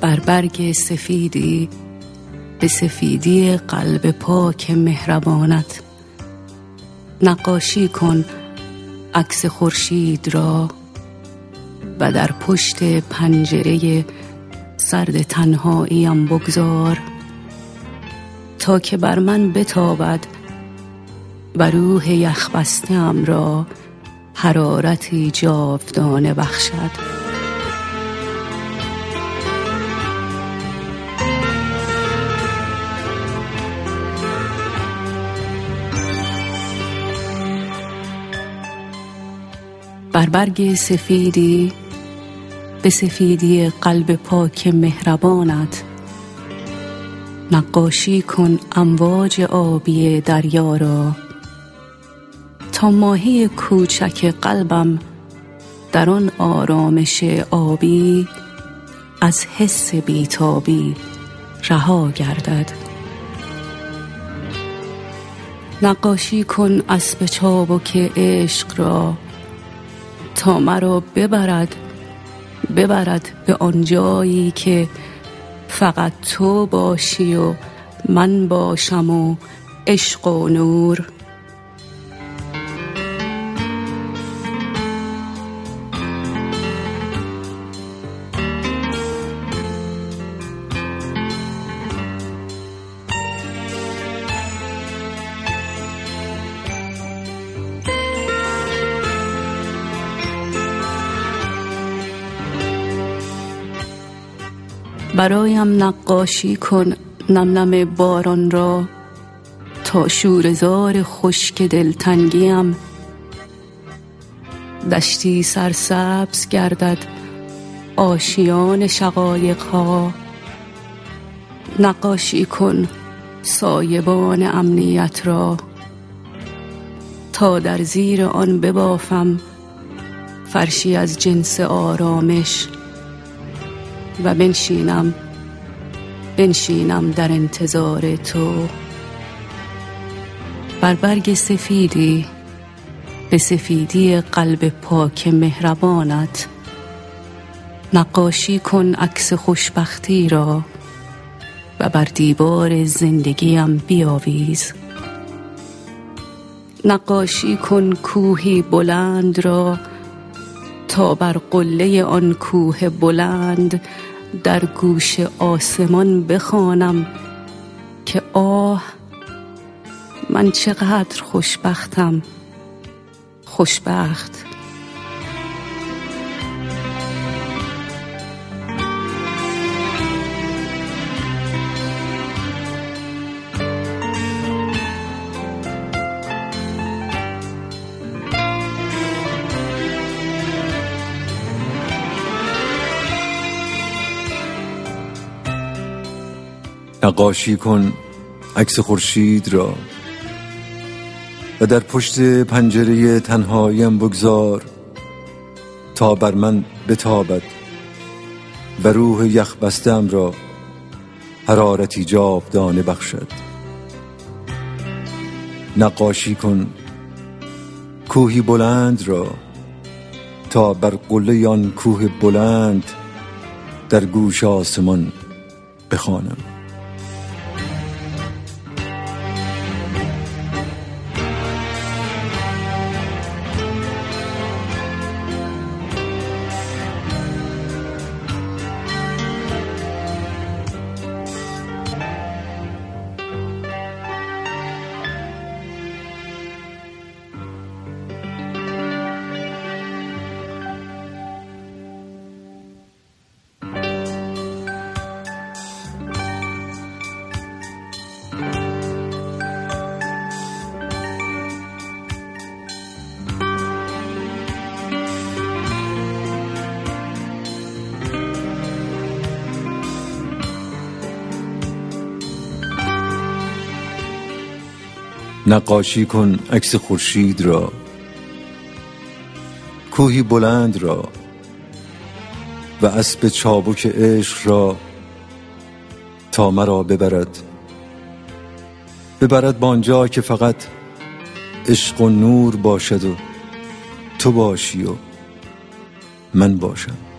بر برگ سفیدی به سفیدی قلب پاک مهربانت نقاشی کن عکس خورشید را و در پشت پنجره سرد تنهاییم بگذار تا که بر من بتابد و روح یخبسته‌ام را حرارتی جاودانه بخشد. بر برگ سفیدی به سفیدی قلب پاک مهربانت نقاشی کن امواج آبی دریا را تا ماهی کوچک قلبم در آن آرامش آبی از حس بیتابی رها گردد. نقاشی کن اسب چابک عشق را تا مرا ببرد به آن جایی که فقط تو باشی و من باشم و عشق و نور. برایم نقاشی کن نم نم باران را تا شوره‌زار خشک دلتنگیم دشتی سرسبز گردد آشیان شقایق‌ها. نقاشی کن سایبان امنیت را تا در زیر آن ببافم فرشی از جنس آرامش و بنشینم در انتظار تو. بر برگ سفیدی به سفیدی قلب پاک مهربانت نقاشی کن عکس خوشبختی را و بر دیوار زندگیم بیاویز. نقاشی کن کوهی بلند را تا بر قله آن کوه بلند در گوش آسمان بخوانم که آه من چقدر خوشبختم، خوشبخت. نقاشی کن عکس خورشید را و در پشت پنجره تنهاییم بگذار تا بر من بتابد و روح یخ بسته‌ام را حرارتی جاودانه بخشد. نقاشی کن کوهی بلند را تا بر قله آن کوه بلند در گوش آسمان بخوانم. نقاشی کن عکس خورشید را، کوهی بلند را و اسب چابک عشق را تا مرا ببرد به آنجا که فقط عشق و نور باشد و تو باشی و من باشم.